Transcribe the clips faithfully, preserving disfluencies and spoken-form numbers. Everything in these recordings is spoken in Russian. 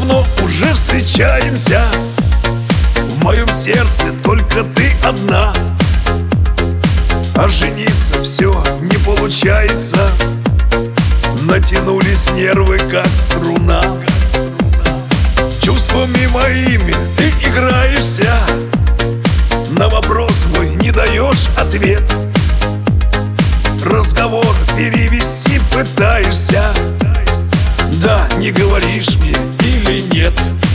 давно уже встречаемся. В моем сердце только ты одна, а жениться все не получается. Натянулись нервы, как струна. Чувствами моими ты играешься, на вопрос мой не даешь ответ. Разговор перевести пытаешься, да, не говоришь мне или нет.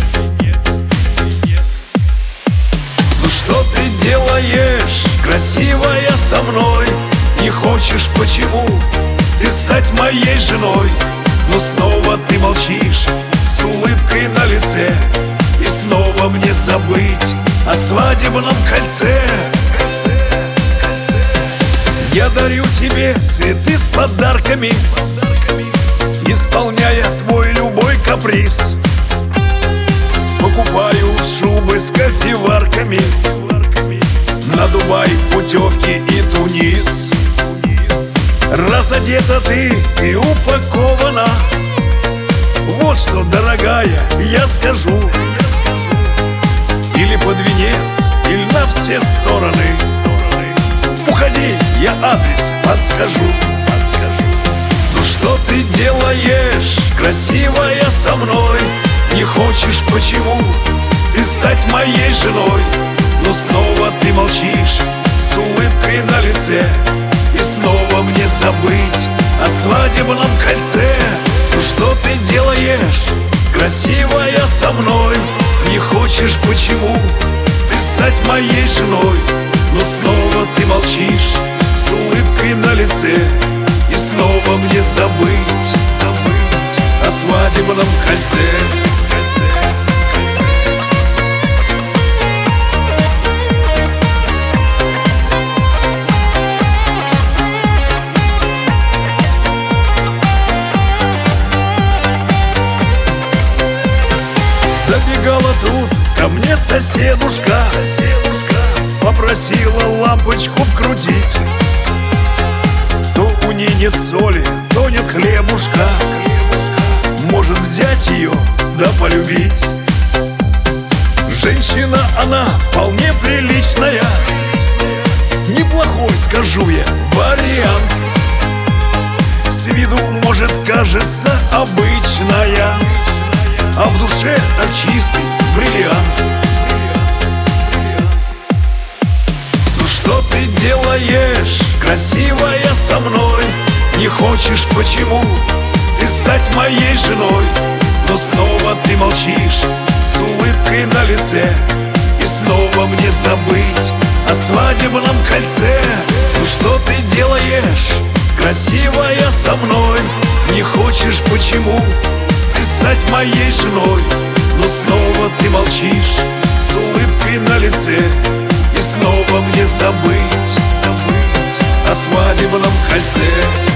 Ну что ты делаешь, красивая, со мной? Не хочешь, почему ты стать моей женой? Но снова ты молчишь с улыбкой на лице, и снова мне забыть о свадебном кольце. Я дарю тебе цветы с подарками, исполняя твой любой каприз. Покупаю шубы с кофеварками, на Дубай путевки и Тунис. Разодета ты и упакована, вот что, дорогая, я скажу. Или под венец, или на все стороны. Уходи, я адрес подскажу. Ну что ты делаешь, красивая, со мной? Не хочешь, почему ты стать моей женой? Но снова ты молчишь с улыбкой на лице, и снова мне забыть о свадебном кольце. Ну что ты делаешь, красивая, со мной? Не хочешь, почему ты стать моей женой? Но снова ты молчишь с улыбкой на лице, и снова мне забыть, забыть о свадебном кольце. Забегала тут ко мне соседушка, попросила лампочку вкрутить. То у ней нет соли, то нет хлебушка. Может взять ее, да полюбить. Женщина она вполне приличная, неплохой, скажу я, вариант. С виду, может, кажется обычная, а в душе так чистый бриллиант. Ну что ты делаешь, красивая, со мной? Не хочешь, почему ты стать моей женой? Но снова ты молчишь с улыбкой на лице, и снова мне забыть о свадебном кольце. Ну что ты делаешь, красивая, со мной? Не хочешь, почему ты стать моей женой? Но снова ты молчишь с улыбкой на лице, и снова мне забыть, забыть о свадебном кольце.